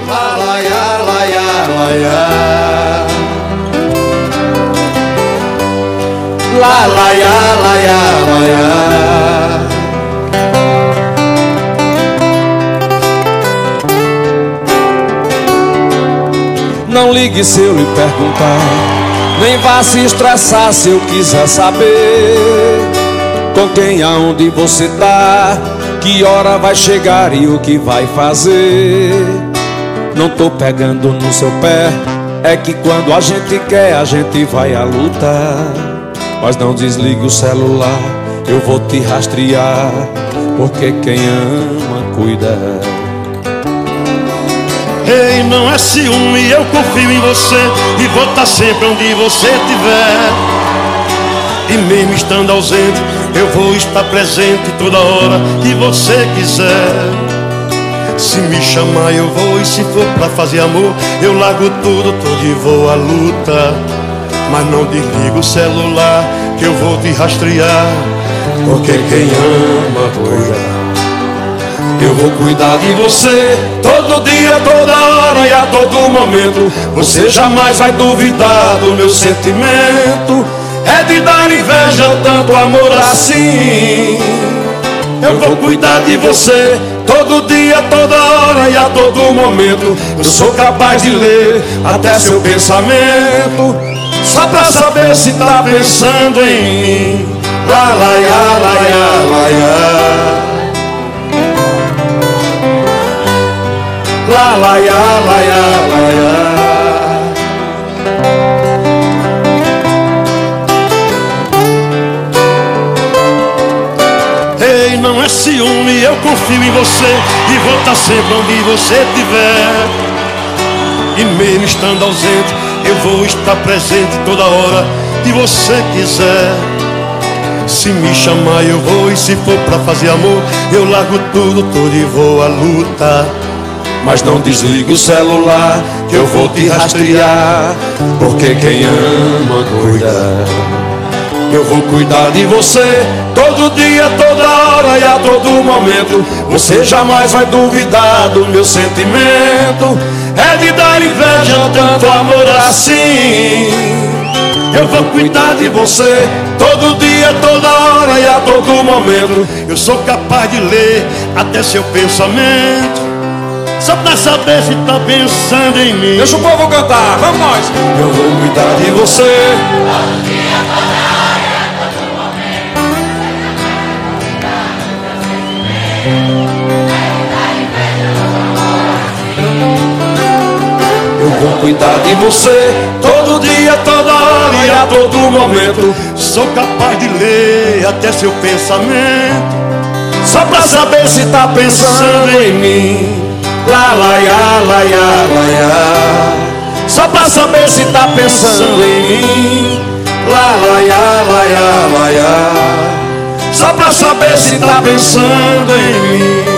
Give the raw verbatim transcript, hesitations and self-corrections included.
lá, lá, ia, lá, ia, lá, ia. Lá, lá, ia, lá, ia, lá, ia. Não ligue se eu lhe perguntar, nem vá se estressar se eu quiser saber com quem, aonde você tá, que hora vai chegar e o que vai fazer. Não tô pegando no seu pé, é que quando a gente quer a gente vai à luta. Mas não desligue o celular, eu vou te rastrear, porque quem ama cuida. Ei, não é ciúme, eu confio em você e vou estar sempre onde você estiver. E mesmo estando ausente, eu vou estar presente toda hora que você quiser. Se me chamar eu vou, e se for pra fazer amor eu largo tudo, tudo e vou à luta. Mas não desliga o celular que eu vou te rastrear, porque quem ama cuida. Eu vou cuidar de você todo dia, toda hora e a todo momento. Você jamais vai duvidar do meu sentimento. É de dar inveja tanto amor assim. Eu vou cuidar de você todo dia, toda hora e a todo momento. Eu sou capaz de ler até seu pensamento, só pra saber se tá pensando em mim. Lá, lá, ia, lá, ia, lá, ia. Lá, lá, ia, lá, ia, lá, ia. Ei, não é ciúme, eu confio em você e vou estar sempre onde você estiver. E mesmo estando ausente, eu vou estar presente toda hora que você quiser. Se me chamar eu vou, e se for pra fazer amor eu largo tudo, tudo e vou à luta. Mas não desligue o celular que eu vou te rastrear, porque quem ama cuida. Eu vou cuidar de você todo dia, toda hora e a todo momento. Você jamais vai duvidar do meu sentimento. É de dar inveja tanto amor assim. Eu vou cuidar de você todo dia, toda hora e a todo momento. Eu sou capaz de ler até seu pensamento, só pra saber se tá pensando em mim. Deixa o povo cantar, vamos nós. Eu vou cuidar de você todo dia, toda hora e a todo momento. Eu vou cuidar de você todo dia, toda hora e a todo momento. Sou capaz de ler até seu pensamento, só pra saber se tá pensando em mim. Lá, lá, ia, lá, ia, lá, ia. Só pra saber se tá pensando em mim. Lá, lá, ia, lá, ia, lá, ia. Só pra saber se tá pensando em mim.